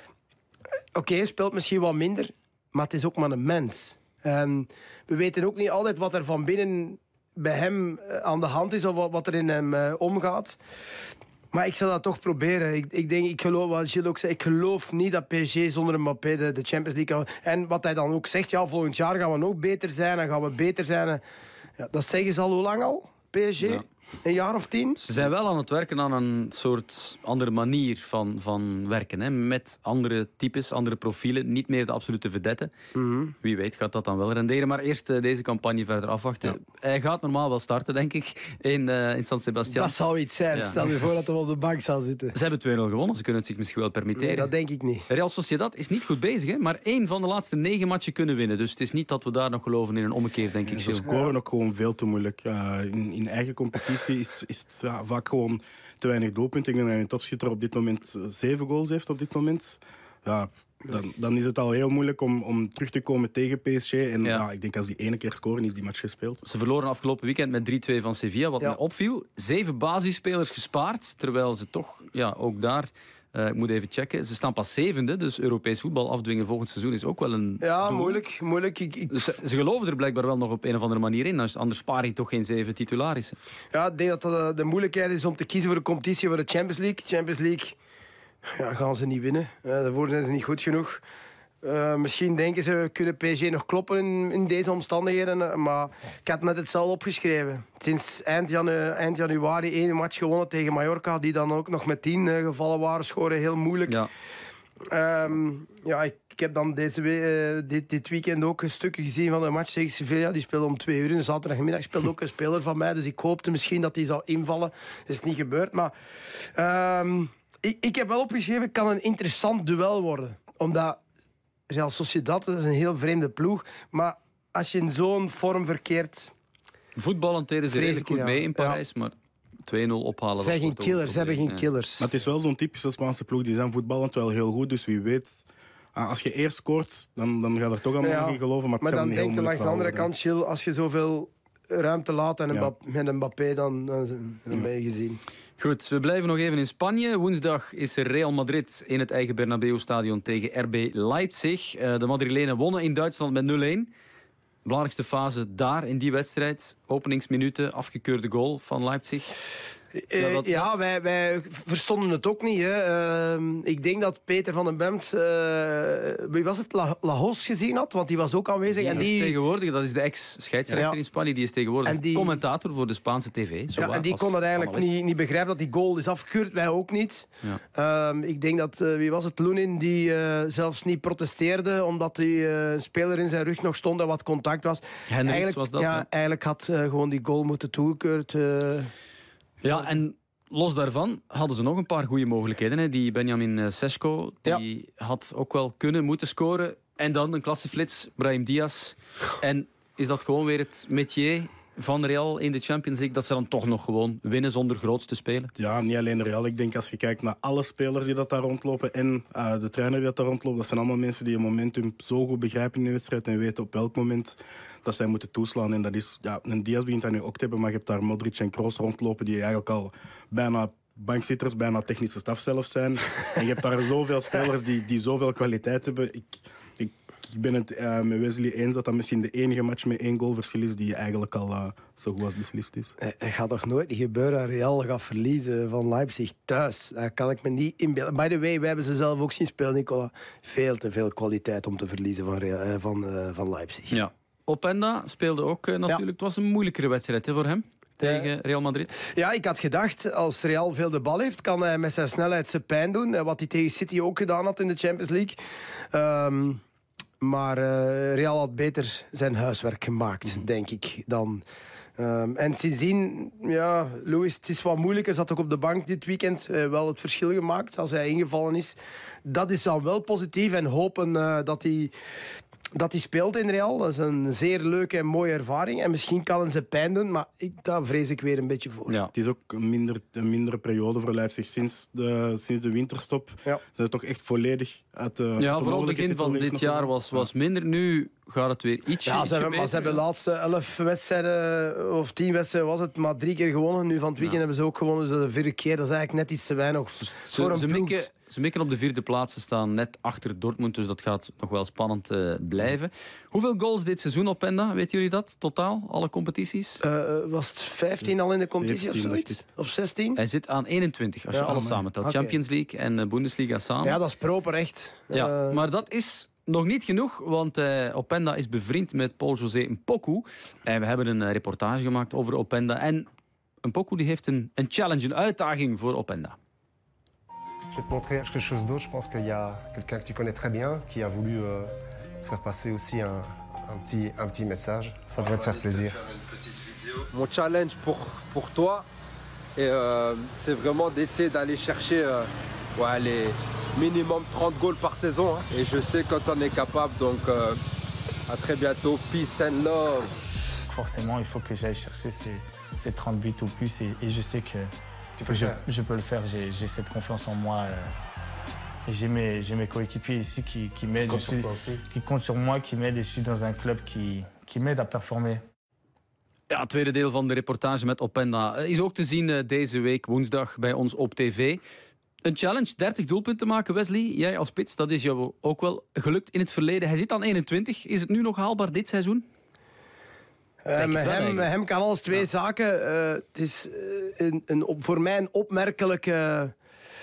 oké, okay, hij speelt misschien wat minder, maar het is ook maar een mens. En we weten ook niet altijd wat er van binnen bij hem aan de hand is of wat er in hem uh, omgaat. Maar ik zal dat toch proberen. Ik, ik denk, ik geloof, wat Gilles ook zei, ik geloof niet dat P S G zonder Mbappé de, de Champions League kan. En wat hij dan ook zegt, ja, volgend jaar gaan we nog beter zijn en gaan we beter zijn. Ja, dat zeggen ze al hoe lang al? P S G? Ja. Een jaar of tien? Ze zijn wel aan het werken aan een soort andere manier van, van werken. Hè? Met andere types, andere profielen. Niet meer de absolute vedette. Mm-hmm. Wie weet gaat dat dan wel renderen. Maar eerst uh, deze campagne verder afwachten. Ja. Hij gaat normaal wel starten, denk ik, in, uh, in San Sebastian. Dat zou iets zijn. Ja. Stel je voor dat hij op de bank zou zitten. Ze hebben twee nul gewonnen. Ze kunnen het zich misschien wel permitteren. Nee, dat denk ik niet. Real Sociedad is niet goed bezig. Hè? Maar één van de laatste negen matchen kunnen winnen. Dus het is niet dat we daar nog geloven in een ommekeer, denk ja, ik. Ze scoren ook gewoon veel te moeilijk. Uh, in, in eigen competitie is het... Is het ja, vaak gewoon te weinig doelpunten. Ik denk dat hij een topschutter op dit moment zeven goals heeft op dit moment. Ja, dan, dan is het al heel moeilijk om, om terug te komen tegen P S G. En ja. Ja, ik denk als die ene keer scoren, is die match gespeeld. Ze verloren afgelopen weekend met drie twee van Sevilla. Wat ja. mij opviel, zeven basisspelers gespaard. Terwijl ze toch ja, ook daar Uh, ik moet even checken. Ze staan pas zevende, dus Europees voetbal afdwingen volgend seizoen is ook wel een Ja, doel. moeilijk. moeilijk. Ik, ik... Dus ze, ze geloven er blijkbaar wel nog op een of andere manier in. Anders spaar je toch geen zeven titularissen. Ja, ik denk dat dat de moeilijkheid is om te kiezen voor de competitie voor de Champions League. Champions League ja, gaan ze niet winnen. Uh, daarvoor zijn ze niet goed genoeg. Uh, misschien denken ze, kunnen P S G nog kloppen in, in deze omstandigheden. Maar ik had net hetzelfde opgeschreven. Sinds eind, janu- eind januari één match gewonnen tegen Mallorca, die dan ook nog met tien uh, gevallen waren, scoren heel moeilijk. Ja. Um, ja, ik, ik heb dan deze we- uh, dit, dit weekend ook een stukje gezien van de match tegen Sevilla. Die speelde om twee uur. En zaterdagmiddag speelde ook een speler van mij. Dus ik hoopte misschien dat hij zou invallen. Dat is niet gebeurd. Maar um, ik, ik heb wel opgeschreven, het kan een interessant duel worden. Omdat Real Sociedad, dat is een heel vreemde ploeg. Maar als je in zo'n vorm verkeert... Voetballen deden ze redelijk goed ja. mee in Parijs, ja. maar twee nul ophalen... Ze zijn geen killers, ze hebben geen ja. killers. Maar het is wel zo'n typische Spaanse ploeg. Die zijn voetballend wel heel goed, dus wie weet... Als je eerst scoort, dan, dan gaat er toch allemaal Ja, in geloven. Maar, het maar gaat dan een heel denk je langs de moeilijk andere verhaal kant, Gilles, als je zoveel ruimte laat en Ja. Mbappé, met Mbappé, dan, dan, dan ben je gezien. Goed, we blijven nog even in Spanje. Woensdag is er Real Madrid in het eigen Bernabeu-stadion tegen R B Leipzig. Uh, de Madrilenen wonnen in Duitsland met nul een. Belangrijkste fase daar in die wedstrijd. Openingsminuten, afgekeurde goal van Leipzig. Uh, Ja, wat- ja, wat? wij, wij verstonden het ook niet. Hè. Uh, ik denk dat Peter van den Bemt, uh, wie was het, La, Lajos gezien had, want die was ook aanwezig. Die en is die, tegenwoordig, dat is de ex-scheidsrechter Ja. in Spanje, die is tegenwoordig En die- commentator voor de Spaanse tv. ja, zowat en die als kon dat eigenlijk analist. niet, niet begrijpen dat die goal is afgekeurd. Wij ook niet. Ja. Uh, ik denk dat, uh, wie was het, Lunin, die uh, zelfs niet protesteerde, omdat die uh, een speler in zijn rug nog stond en wat contact was. Hendricks Eigenlijk, was dat. ja, hè? eigenlijk had uh, gewoon die goal moeten toegekeurd. Uh, Ja, en los daarvan hadden ze nog een paar goede mogelijkheden. Hè. Die Benjamin eh, Sesko, die had ook wel kunnen, moeten scoren. En dan een klasseflits, Brahim Diaz. En is dat gewoon weer het métier van Real in de Champions League, dat ze dan toch nog gewoon winnen zonder groots te spelen? Ja, niet alleen Real. Ik denk als je kijkt naar alle spelers die dat daar rondlopen en uh, de trainer die dat daar rondloopt, dat zijn allemaal mensen die een momentum zo goed begrijpen in de wedstrijd en weten op welk moment dat zij moeten toeslaan. En dat is, ja, een Diaz begint dat nu ook te hebben, maar je hebt daar Modric en Kroos rondlopen die eigenlijk al bijna bankzitters, bijna technische staf zelf zijn. En je hebt daar zoveel spelers die, die zoveel kwaliteit hebben. Ik, ik, ik ben het uh, met Wesley eens dat dat misschien de enige match met één goal verschil is die eigenlijk al uh, zo goed als beslist is. Het gaat toch nooit niet gebeuren dat Real gaat verliezen van Leipzig thuis. Dat kan ik me niet inbeelden. By the way, wij hebben ze zelf ook zien spelen, Nicola. Veel te veel kwaliteit om te verliezen van, Real, van, uh, van Leipzig. Ja. Openda speelde ook uh, natuurlijk. Ja. Het was een moeilijkere wedstrijd hè, voor hem. Tegen Real Madrid. Ja, ik had gedacht, als Real veel de bal heeft, kan hij met zijn snelheid zijn pijn doen. Wat hij tegen City ook gedaan had in de Champions League. Um, maar uh, Real had beter zijn huiswerk gemaakt, mm-hmm. denk ik, dan... Um, en sindsdien, ja, Luis, het is wat moeilijker. Zat ook op de bank dit weekend uh, wel het verschil gemaakt als hij ingevallen is. Dat is dan wel positief en hopen uh, dat hij... Dat hij speelt in Real, dat is een zeer leuke en mooie ervaring. En misschien kan het zijn pijn doen, maar ik, daar vrees ik weer een beetje voor. Ja. Het is ook een, minder, een mindere periode voor Leipzig. Sinds de, sinds de winterstop ja. zijn ze toch echt volledig uit de... Ja, vooral het begin van dit jaar was, was minder. Nu gaat het weer ietsje, ja, ze hebben, beter. Maar ze hebben de laatste elf wedstrijden, of tien wedstrijden was het, maar drie keer gewonnen. Nu van het weekend ja. hebben ze ook gewonnen, dus de vierde keer. Dat is eigenlijk net iets te weinig. Ze, voor een ze, mikken, ze mikken op de vierde plaats, ze staan net achter Dortmund, dus dat gaat nog wel spannend uh, blijven. Hoeveel goals dit seizoen op Penda, weten jullie dat? Totaal, alle competities? Uh, was het vijftien al in de competitie zeventien, of zoiets? Of zestien? Hij zit aan eenentwintig, als ja, je alles samentelt. Okay. Champions League en uh, Bundesliga samen. Ja, dat is proper echt. Ja, uh, maar dat is... nog niet genoeg, want uh, Openda is bevriend met Paul-José Mpoku. En we hebben een uh, reportage gemaakt over Openda. En Mpoku die heeft een, een challenge, een uitdaging voor Openda. Je vais te montrer quelque chose d'autre. Je pense qu'il y a quelqu'un que tu connais très bien qui a voulu euh, te faire passer aussi un, un, petit, un petit message. Ça devrait te faire plaisir. Mon challenge pour, pour toi, et, euh, c'est vraiment d'essayer d'aller chercher euh, ouais, les minimum trente goals par saison. Hein. Et je sais quand on est capable, donc euh, à très bientôt. Peace and love. Forcément, il faut que j'aille chercher ces, ces trente buts ou plus et, et je sais que, que je, je peux le faire. J'ai, j'ai cette confiance en moi. Euh, et j'ai mes, j'ai mes coéquipiers ici qui, qui m'aident, qui comptent sur moi, qui m'aident. Et je suis dans un club qui, qui m'aide à performer. Ja, het tweede deel van de reportage met Openda is ook te zien deze week woensdag bij ons op tv. Een challenge, dertig doelpunten maken, Wesley. Jij als spits, dat is jou ook wel gelukt in het verleden. Hij zit aan eenentwintig. Is het nu nog haalbaar dit seizoen? Uh, met, hem, met hem kan alles twee ja. zaken. Uh, het is uh, een, een, op, voor mij een opmerkelijke...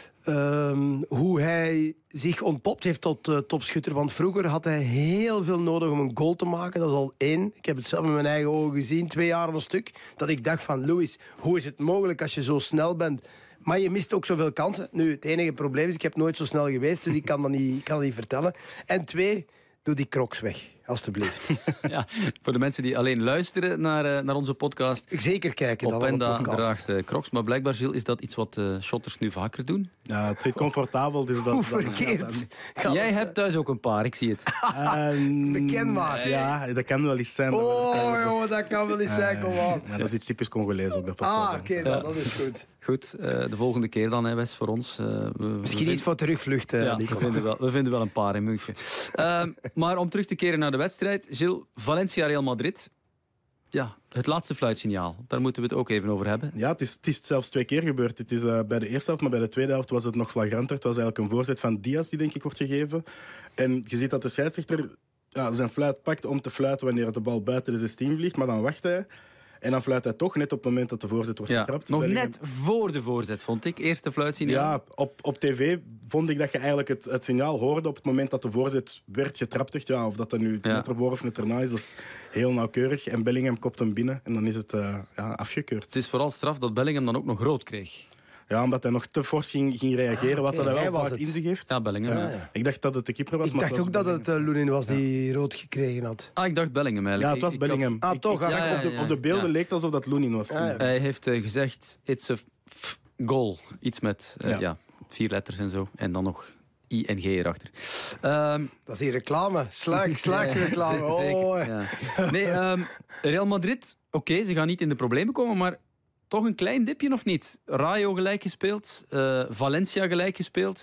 Uh, hoe hij zich ontpopt heeft tot uh, topschutter. Want vroeger had hij heel veel nodig om een goal te maken. Dat is al één. Ik heb het zelf met mijn eigen ogen gezien, twee jaar een stuk. Dat ik dacht van, Louis, hoe is het mogelijk als je zo snel bent... Maar je mist ook zoveel kansen. Nu, het enige probleem is, ik heb nooit zo snel geweest, dus ik kan dat niet, kan dat niet vertellen. En twee, doe die crocs weg, alstublieft. Ja, voor de mensen die alleen luisteren naar, uh, naar onze podcast. Ik zeker kijken. Openda draagt uh, crocs, maar blijkbaar, Gilles, is dat iets wat uh, shotters nu vaker doen? Ja, het zit comfortabel. Dus dat, Hoe verkeerd. Dat, dat, Jij hebt thuis ook een paar, ik zie het. Uh, Bekend maar. Ja, dat kan wel eens zijn. Oh, joh, dat kan wel eens zijn, kom aan. Ja, dat is iets typisch Congolees ook. Dat ah, oké, okay, ja. dat is goed. Goed, uh, de volgende keer dan, hè, Wes, voor ons. Uh, we, Misschien we iets voor terugvlucht, uh, ja, we, vinden wel, we vinden wel een paar in München. Uh, maar om terug te keren naar de wedstrijd. Gilles, Valencia-Real Madrid. Ja, het laatste fluitsignaal. Daar moeten we het ook even over hebben. Ja, het is, het is zelfs twee keer gebeurd. Het is uh, bij de eerste helft, maar bij de tweede helft was het nog flagranter. Het was eigenlijk een voorzet van Diaz die denk ik wordt gegeven. En je ziet dat de scheidsrechter ja, zijn fluit pakt om te fluiten wanneer de bal buiten de zestien vliegt. Maar dan wacht hij. En dan fluit hij toch net op het moment dat de voorzet wordt ja, getrapt. Nog net voor de voorzet, vond ik. Eerste fluitsignaal. Ja, op, op tv vond ik dat je eigenlijk het, het signaal hoorde op het moment dat de voorzet werd getrapt. Ja, of dat dat nu ja. net ervoor of net erna is, dat is heel nauwkeurig. En Bellingham kopt hem binnen en dan is het uh, ja, afgekeurd. Het is vooral straf dat Bellingham dan ook nog rood kreeg. Ja, omdat hij nog te fors ging, ging reageren, wat ah, okay, hij wel vaak in zich heeft. Ja, Bellingham. Ja, ja. Ik dacht dat het de keeper was. Ik maar dacht het was ook dat het uh, Lunin was die ja. rood gekregen had. Ah, ik dacht Bellingham eigenlijk. Ja, het was ik, Bellingham. Ik had... Ah, toch? Ik, ik ja, ja, ja, ja. Op, de, op de beelden ja. leek het alsof dat Lunin was. Ja, ja. Hij heeft uh, gezegd, it's a f- goal. Iets met uh, ja. Ja, vier letters en zo. En dan nog I en G erachter. Um, dat is hier reclame. Sluik, sluik reclame. Z- zeker, oh, ja. Nee, um, Real Madrid, oké, okay, ze gaan niet in de problemen komen, maar toch een klein dipje of niet? Rayo gelijk gespeeld, uh, Valencia gelijk gespeeld.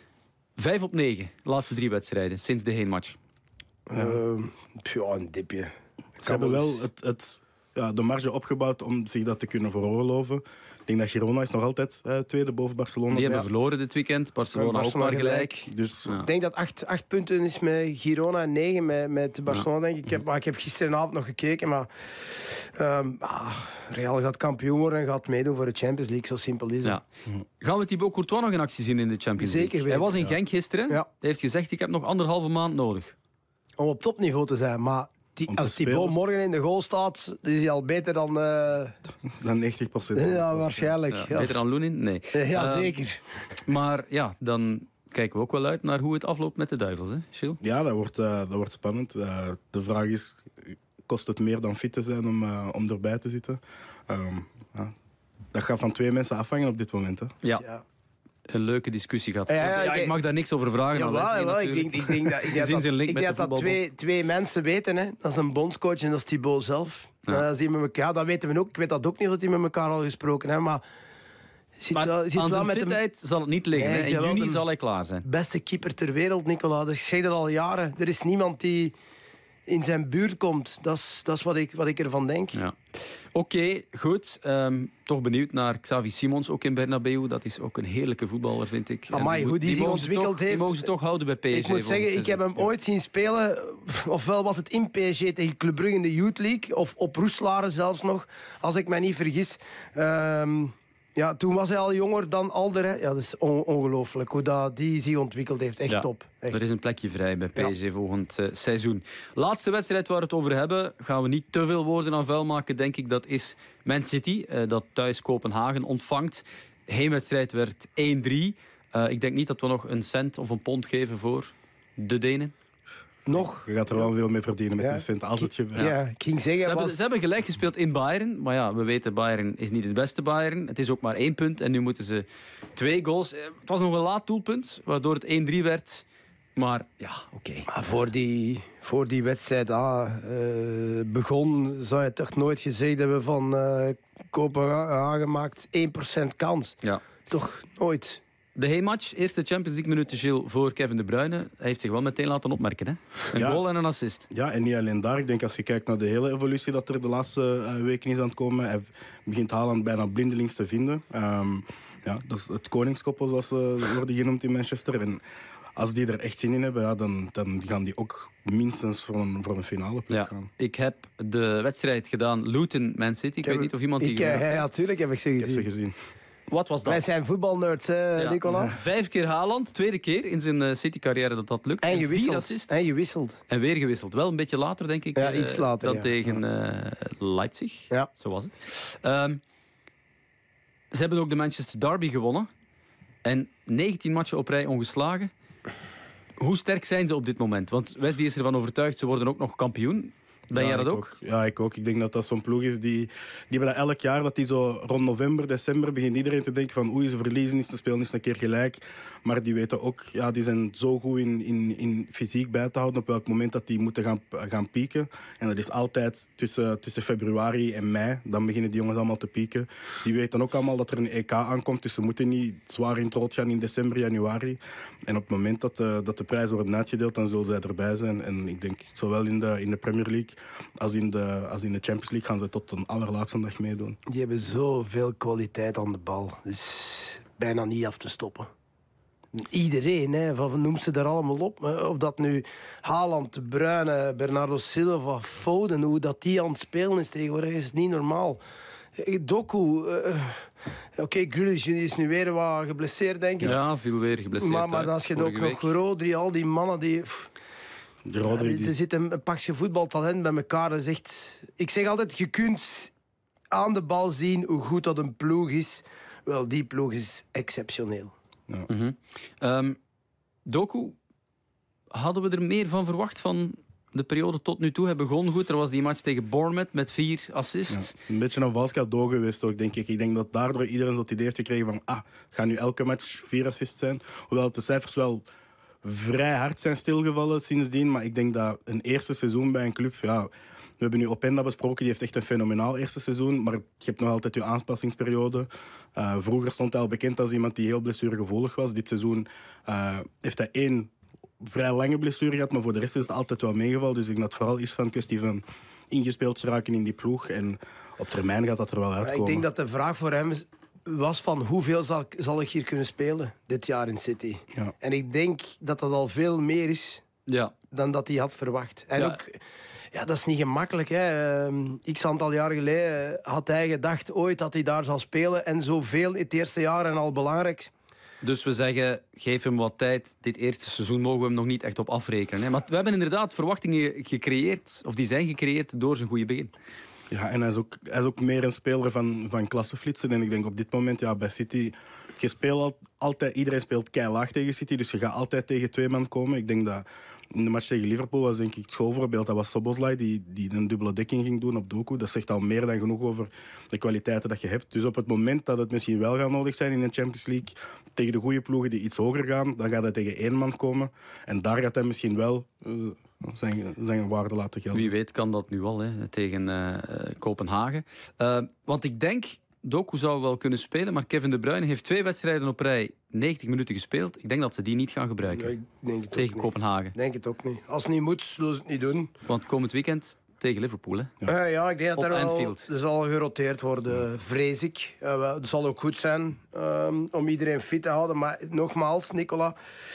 Vijf op negen, de laatste drie wedstrijden, sinds de heenmatch. Ja, uh, ja een dipje. Ze hebben wel het, het, ja, de marge opgebouwd om zich dat te kunnen veroorloven. Ik denk dat Girona is nog altijd uh, tweede boven Barcelona. Die hebben ja. verloren dit weekend, Barcelona, Barcelona ook maar gelijk. gelijk. Dus, ja. Ik denk dat acht, acht punten is met Girona en negen met, met Barcelona, ja. denk ik. Ik heb, maar ik heb gisteravond nog gekeken, maar um, ah, Real gaat kampioen worden en gaat meedoen voor de Champions League. Zo simpel is het. Ja. Gaan we Thibaut Courtois nog in actie zien in de Champions League? Zeker weten. Hij was in ja. Genk gisteren. Ja. Hij heeft gezegd, ik heb nog anderhalve maand nodig. Om op topniveau te zijn, maar... Die, als Thibaut morgen in de goal staat, is hij al beter dan... Uh... Dan negentig procent. Ja, waarschijnlijk. Ja, ja. Beter dan Lunin? Nee. Ja, uh, zeker. Maar ja, dan kijken we ook wel uit naar hoe het afloopt met de Duivels, hè, Gilles? Ja, dat wordt, uh, dat wordt spannend. Uh, de vraag is, kost het meer dan fit te zijn om, uh, om erbij te zitten? Um, ja. Dat gaat van twee mensen afhangen op dit moment. Hè. Ja. ja. Een leuke discussie gaat. Ja, ja, ja, ik mag daar niks over vragen. Ja, wel, wel, ik denk, ik denk dat, ik denk dat, ik denk dat twee, twee mensen weten. Hè. Dat is een bondscoach en dat is Thibaut zelf. Ja. Dat, is met elkaar, ja, dat weten we ook. Ik weet dat ook niet, dat die met elkaar al gesproken hebben. Maar, zit maar wel, zit aan wel zijn met fitheid hem... zal het niet liggen. Nee, in juni zal hij klaar zijn. Beste keeper ter wereld, Nicola. Dus ik zeg dat al jaren. Er is niemand die in zijn buurt komt. Dat is, dat is wat, ik, wat ik ervan denk. Ja. Oké, okay, goed. Um, toch benieuwd naar Xavi Simons, ook in Bernabeu. Dat is ook een heerlijke voetballer, vind ik. Amai, hoe die, die zich ontwikkeld toch, heeft. Die mogen ze toch houden bij P S G. Ik moet zeggen, ik heb hem ja. ooit zien spelen. Ofwel was het in P S G tegen Club Brugge in de Youth League. Of op Roeselare zelfs nog, als ik mij niet vergis. Um, Ja, toen was hij al jonger dan Alder. Hè. Ja, dat is on- ongelooflijk hoe dat die zich ontwikkeld heeft. Echt ja, top. Echt. Er is een plekje vrij bij P S G ja. volgend uh, seizoen. Laatste wedstrijd waar we het over hebben. Gaan we niet te veel woorden aan vuil maken, denk ik. Dat is Man City, uh, dat thuis Kopenhagen ontvangt. Heenwedstrijd werd één drie. Uh, ik denk niet dat we nog een cent of een pond geven voor de Denen. Nog? Je gaat er wel veel mee verdienen met ja. een cent als het gebeurt. Ja, ik ging zeggen... Ze, was... hebben, ze hebben gelijk gespeeld in Bayern. Maar ja, we weten, Bayern is niet het beste Bayern. Het is ook maar één punt. En nu moeten ze twee goals... Het was nog een laat doelpunt, waardoor het één drie werd. Maar ja, oké. Okay. Voor die, voor die wedstrijd ah, uh, begon, zou je toch nooit gezegd hebben van uh, Kopenhagen maakt één procent kans. Ja. Toch nooit. De heenmatch, eerste Champions League minuten Gilles voor Kevin De Bruyne. Hij heeft zich wel meteen laten opmerken. Hè? Een ja. goal en een assist. Ja, en niet alleen daar. Ik denk als je kijkt naar de hele evolutie dat er de laatste uh, weken is aan het komen. Hij begint Haaland bijna blindelings te vinden. Um, ja, dat is het koningskoppel, zoals ze worden genoemd in Manchester. En als die er echt zin in hebben, ja, dan, dan gaan die ook minstens voor een, voor een finale ja. gaan. Ik heb de wedstrijd gedaan, Luton-Man City. Ik, ik weet niet of iemand die ik, gedaan heeft. Ja, natuurlijk heb ik ze gezien. Ik heb ze gezien. Wat was dat? Wij zijn voetbalnerds, hè, Ja. Nicola. Vijf keer Haaland, tweede keer in zijn uh, City-carrière dat dat lukt. En Vier gewisseld. assists. En gewisseld. En weer gewisseld. Wel een beetje later, denk ik. Ja, uh, iets later, Dan ja. tegen uh, Leipzig. Ja. Zo was het. Um, ze hebben ook de Manchester Derby gewonnen. En negentien matchen op rij ongeslagen. Hoe sterk zijn ze op dit moment? Want Wesley is ervan overtuigd, ze worden ook nog kampioen. Ben ja, jij dat ook? ook? Ja, ik ook. Ik denk dat dat zo'n ploeg is die... Die hebben dat elk jaar, dat die zo rond november, december begint iedereen te denken van oei, ze verliezen eens, ze spelen eens een keer gelijk. Maar die weten ook, ja, die zijn zo goed in, in, in fysiek bij te houden op welk moment dat die moeten gaan, gaan pieken. En dat is altijd tussen, tussen februari en mei. Dan beginnen die jongens allemaal te pieken. Die weten ook allemaal dat er een E K aankomt, dus ze moeten niet zwaar in het rood gaan in december, januari. En op het moment dat de, dat de prijzen worden uitgedeeld, dan zullen zij erbij zijn. En ik denk, zowel in de, in de Premier League als in, de, als in de Champions League gaan ze tot de allerlaatste dag meedoen. Die hebben zoveel kwaliteit aan de bal. Dus bijna niet af te stoppen. Iedereen, hè, van, noem ze er allemaal op. Of dat nu Haaland, De Bruyne, Bernardo Silva, Foden, hoe dat die aan het spelen is tegenwoordig, is het niet normaal. Doku, uh, oké, okay, Grealish is nu weer wat geblesseerd, denk ik. Ja, veel weer geblesseerd. Maar, maar als je ook nog Rodri, al die mannen die... Pff, de Rodri, ja, die... er zit een, een pakje voetbaltalent bij elkaar. Dat is echt... Ik zeg altijd, je kunt aan de bal zien hoe goed dat een ploeg is. Wel, die ploeg is exceptioneel. Ja. Mm-hmm. um, Doku, hadden we er meer van verwacht van de periode tot nu toe? Hij begon goed, er was die match tegen Bournemouth met vier assists. Ja, een beetje een vals cadeau geweest ook, denk ik. Ik denk dat daardoor iedereen zo het idee heeft gekregen van ah, gaat nu elke match vier assists zijn. Hoewel de cijfers wel vrij hard zijn stilgevallen sindsdien, maar ik denk dat een eerste seizoen bij een club... Ja, we hebben nu Openda besproken, die heeft echt een fenomenaal eerste seizoen, maar je hebt nog altijd je aanpassingsperiode. Uh, vroeger stond hij al bekend als iemand die heel blessuregevoelig was. Dit seizoen uh, heeft hij één vrij lange blessure gehad, maar voor de rest is het altijd wel meegevallen. Dus ik denk dat het vooral is van een kwestie van ingespeeld geraken in die ploeg. En op termijn gaat dat er wel uitkomen. Ik denk dat de vraag voor hem was van hoeveel zal ik, zal ik hier kunnen spelen dit jaar in City. Ja. En ik denk dat dat al veel meer is ja. dan dat hij had verwacht. En ja. ook... Ja, dat is niet gemakkelijk. Hè. Uh, x aantal jaar geleden had hij gedacht ooit dat hij daar zal spelen. En zoveel in het eerste jaar en al belangrijk. Dus we zeggen, geef hem wat tijd. Dit eerste seizoen mogen we hem nog niet echt op afrekenen. Hè? Maar we hebben inderdaad verwachtingen gecreëerd, of die zijn gecreëerd door zijn goede begin. Ja, en hij is ook, hij is ook meer een speler van, van klasseflitsen. En ik denk op dit moment, ja, bij City... Je speelt altijd, iedereen speelt keilaag tegen City, dus je gaat altijd tegen twee man komen. Ik denk dat in de match tegen Liverpool was denk ik het schoolvoorbeeld. Dat was Szoboszlai die, die een dubbele dekking ging doen op Doku. Dat zegt al meer dan genoeg over de kwaliteiten dat je hebt. Dus op het moment dat het misschien wel gaat nodig zijn in de Champions League, tegen de goede ploegen die iets hoger gaan, dan gaat hij tegen één man komen. En daar gaat hij misschien wel uh, zijn, zijn waarde laten gelden. Wie weet kan dat nu al, hè, tegen uh, Kopenhagen. Uh, want ik denk... Doku zou wel kunnen spelen, maar Kevin De Bruyne heeft twee wedstrijden op rij negentig minuten gespeeld. Ik denk dat ze die niet gaan gebruiken. Nee, ik denk het tegen ook Kopenhagen. Ik denk het ook niet. Als het niet moet, zullen ze het niet doen. Want komend weekend tegen Liverpool, hè? Ja, uh, ja ik denk dat op er, wel, Anfield. er zal geroteerd worden, vrees ik. Uh, het zal ook goed zijn um, om iedereen fit te houden. Maar nogmaals, Nicola,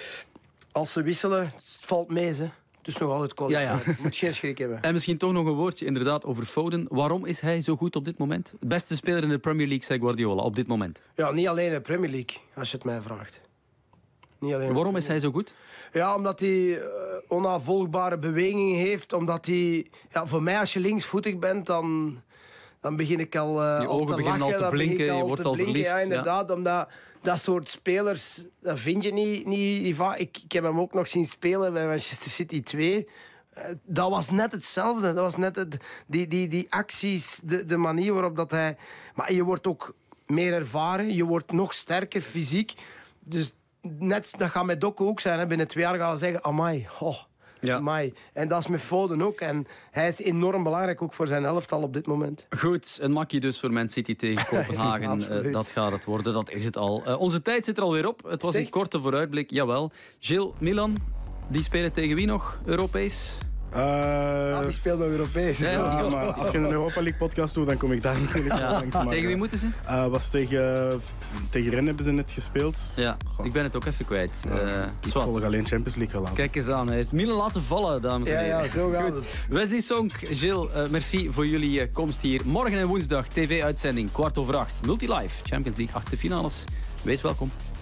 als ze wisselen, het valt mee, hè. Het is nog altijd kwaliteit. Ja, ja. Je moet geen schrik hebben. En misschien toch nog een woordje inderdaad over Foden. Waarom is hij zo goed op dit moment? Beste speler in de Premier League, zei Guardiola, op dit moment. Ja, niet alleen in de Premier League, als je het mij vraagt. Niet alleen Waarom is hij zo goed? Ja, omdat hij uh, onafvolgbare bewegingen heeft. Omdat hij... Ja, voor mij, als je linksvoetig bent, dan... Dan begin ik al, uh, je ogen al te beginnen lachen, al te dan blinken, begin ik al je wordt te al blinken, verliefd. Ja, inderdaad, ja. Omdat dat soort spelers, dat vind je niet, niet, niet vaak. Ik, ik heb hem ook nog zien spelen bij Manchester City twee. Uh, dat was net hetzelfde. Dat was net het, die, die, die acties, de, de manier waarop dat hij... Maar je wordt ook meer ervaren, je wordt nog sterker fysiek. Dus net, dat gaat met Doku ook zijn. Hè. Binnen twee jaar gaan we zeggen, amai, oh. Ja. Amai. En dat is met Foden ook. En hij is enorm belangrijk ook voor zijn elftal op dit moment. Goed, een makkie dus voor Man City tegen Kopenhagen. uh, dat gaat het worden, dat is het al. Uh, onze tijd zit er alweer op. Het was een korte vooruitblik, jawel. Gilles, Milan, die spelen tegen wie nog Europees? Uh, ah, die speelt nog Europees. Ja, ja, ja, maar als je een Europa League podcast doet, dan kom ik daar natuurlijk ja. langs. Maar, tegen wie moeten ze? Uh, was tegen, tegen Rennes hebben ze net gespeeld. Ja, Goh. ik ben het ook even kwijt. Uh, uh, ik volg alleen Champions League gelaten. Kijk eens aan, hij heeft Milan laten vallen, dames en heren. Ja, ja, zo gaat Goed. het. Wesley Sonk, Gilles, uh, merci voor jullie uh, komst hier. Morgen en woensdag, tv-uitzending, kwart over acht. Multi-live, Champions League achtste finales. Wees welkom.